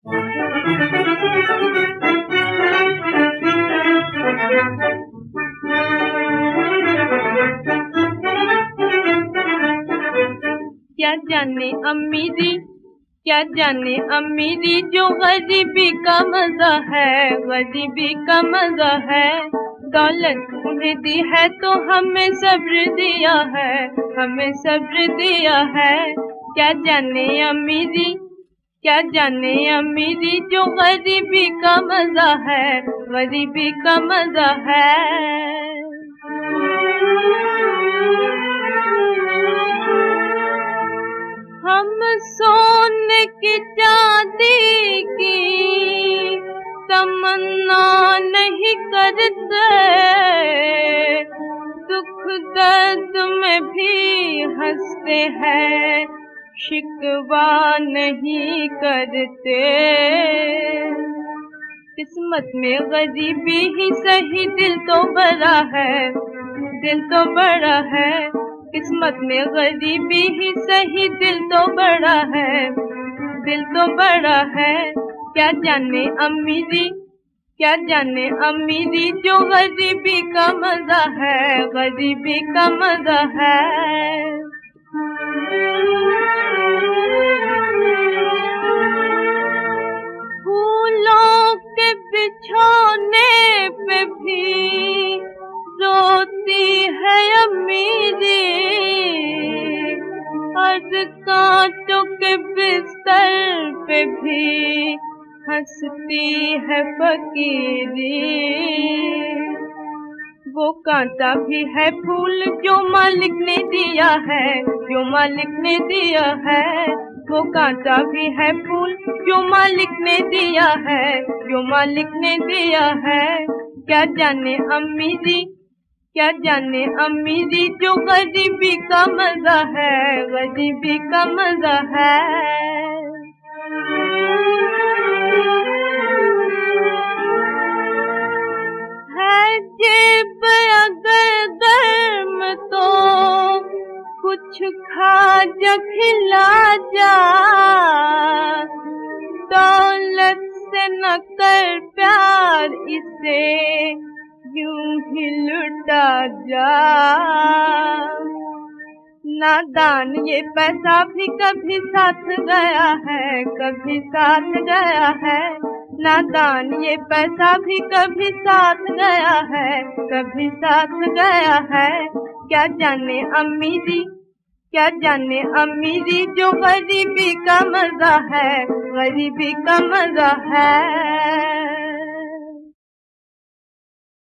क्या जाने अमीरी, क्या जाने अमीरी, जो गरीबी का मजा है, गरीबी का मजा है। दौलत उन्हें दी है तो हमें सब्र दिया है, हमें सब्र दिया है। क्या जाने अमीरी, क्या जाने अमीरी, जो गरीबी का मजा है, गरीबी का मजा है। हम सोने की चांदी की तमन्ना नहीं करते, दुख दर्द में भी हंसते हैं, शिकवा नहीं करते। किस्मत में गरीबी ही सही, दिल तो बड़ा है, दिल तो बड़ा है। किस्मत में गरीबी ही सही, दिल तो बड़ा है, दिल तो बड़ा है। क्या जाने अमीरी, क्या जाने अमीरी, जो गरीबी का मजा है, गरीबी का मजा है। फूलों के बिछोने पे भी रोती है अमीरी, और कांटों के बिस्तर पे भी हंसती है फकीरी। वो कांटा भी है फूल जो मालिक ने दिया है, जो मालिक ने दिया है। वो कांटा भी है फूल जो मालिक ने दिया है, जो मालिक ने दिया है। क्या जाने अमीरी, क्या जाने अमीरी, जो गरीबी का मजा है, गरीबी का मजा है। जेब अगर गर्म तो कुछ खा जा खिला जा, दौलत से न कर प्यार, इसे यूं ही लुटा जा। नादान ये पैसा भी कभी साथ गया है, कभी साथ गया है। नादान ये पैसा भी कभी साथ गया है, कभी साथ गया है। क्या जाने अमीरी, क्या जाने अमीरी, जो गरीबी का मजा है, गरीबी का मजा है।